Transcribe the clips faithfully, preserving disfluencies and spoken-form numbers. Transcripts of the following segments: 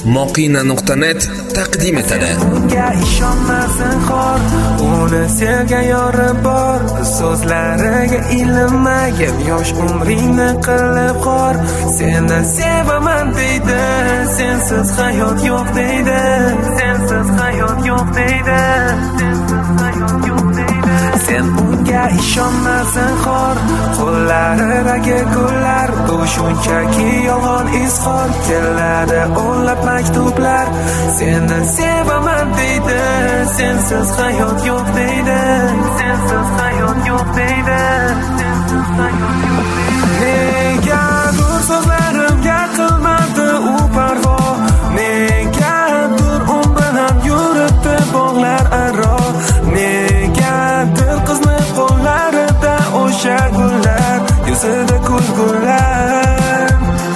moqina nuqta net taqdim etadi. Unga ishonmasin xor, uni sevgan yori bor, so'zlariga ilmagan yosh umringni qilib xor. Seni sevaman deydi, sensiz hayot yo'q deydi, sensiz hayot yo'q deydi, sensiz hayot yo'q deydi. Sen unga ishonmasin xor, qo'llaridagi gullar bu shunchaki yolg'on izhor. Keladi o'nlab maktublar, seni sevaman deydi, sensiz hayot yo'q deydi, sensiz hayot yo'q deydi, sensiz hayot yo'q deydi. Negadir so'zlarimga qilmadi u parvo, negadir u bilan yuribdi bog'lar aro, negadir qizni qo'llarida o'sha gullar, yuzida kulgular.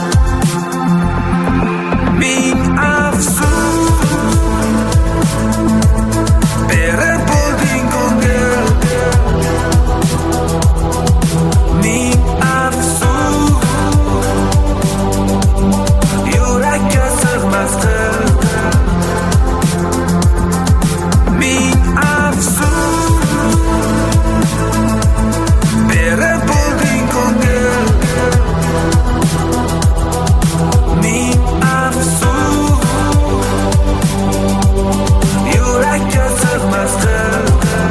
Ming afsus berib bo'lding ko'ngil, ming afsus yurakka sig'mas qil, ming afsus berib bo'lding ko'ngil, ming afsus yurakka sig'mas qil.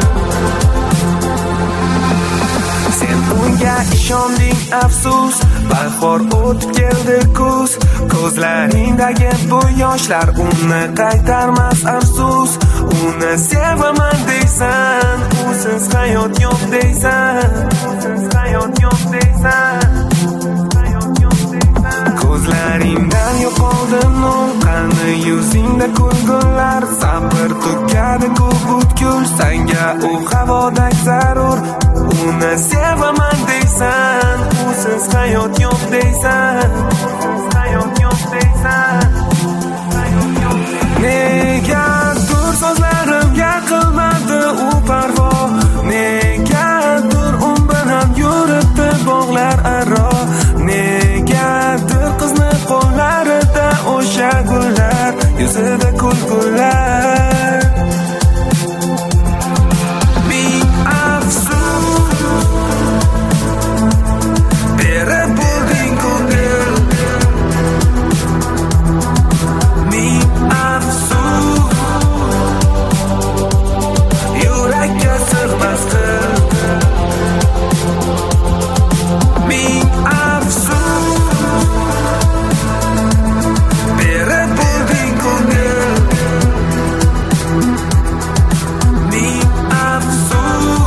Sen unga ishonding afsus, bahor o'tib keldi kuz, ko'zlaringdagi bu yoshlar uni qaytarmas afsus. Uni sevaman deysan, usiz hayot yo'q deysan, usiz hayot yo'q deysan, hayot yo'q deysan. Ko'zlaringdan yo'qoldi nur, qani yuzingda kulgullar, sabr tugadi ko'p butkul, senga u havodek zarur. Uni sevaman deysan, usiz hayot yo'q deysan, usiz hayot yo'q deysan, hayot yo'q deysan. Negadir so'zlarimga qilmadi u parvo, negadir u bilan yuribdi bog'lar aro, negadir qizni qo'llarida o'sha gullar, yuzida kulgular. Ming afsus berib bo'lding ko'ngil, ming afsus yurakka sig'mas qil, ming afsus berib bo'lding ko'ngil, ming afsus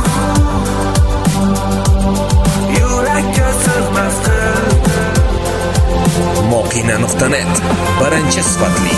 yurakka sig'mas qil. moqina nuqta net birinchi sifatli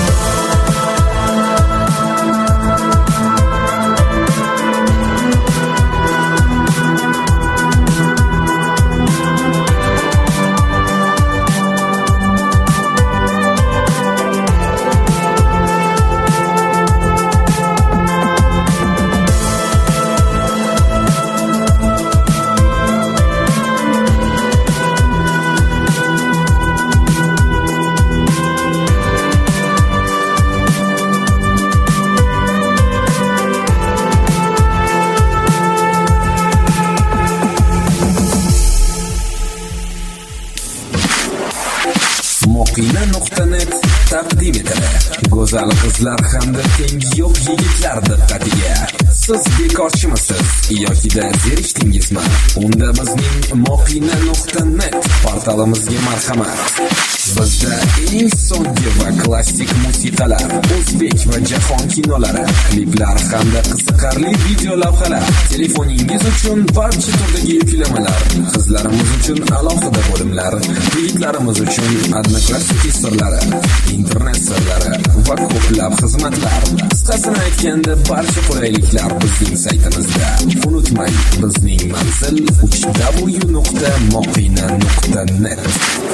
moqina nuqta net taqdim etadi. Go'zal qizlar hamda tengi yo'q yigitlar diqqatiga. Siz bekorchimisiz yoki-da zerikdingizmi? Unda bizning moqina nuqta net portalimizga marhamat. Bizda eng so'nggi va klassik musiqalar, o'zbek va jahon kinolari, kliplar hamda qiziqarli video lavhalar, telefoningiz uchun barcha turdagi yuklamalar, qizlarimiz uchun alohida bo'limlar, yigitlarimiz uchun odnoklassniki sirlari, internet sirlari va ko'plab xizmatlar. Qisqasini aytganda, barcha qulayliklar bizning saytimizda. Unutmang, bizning manzil uch w nuqta moqina nuqta net.